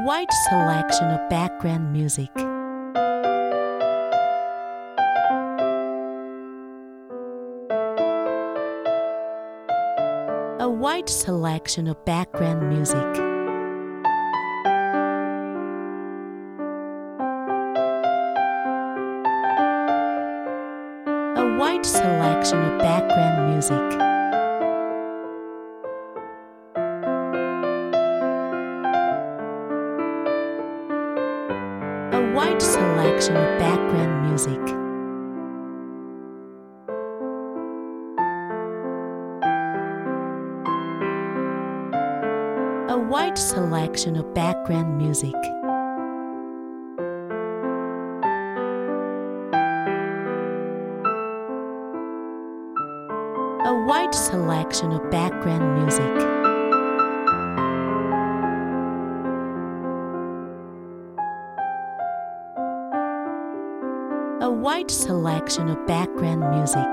wide selection of background music. A wide selection of background music. A wide selection of background music. A wide selection of background music. A wide selection of background music. A wide selection of background music. A wide selection of background music.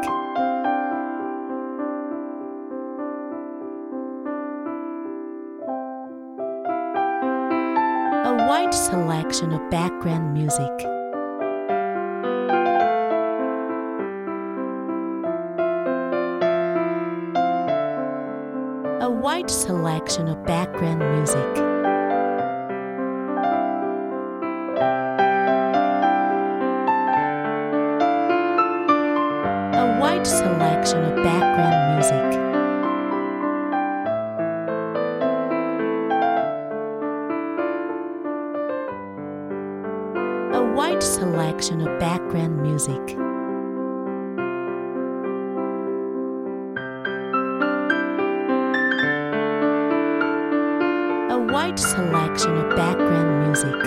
A wide selection of background music. A wide selection of background music. A wide selection of background music. A wide selection of background music. A wide selection of background music.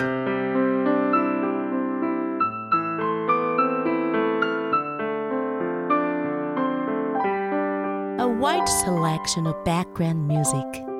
A wide selection of background music.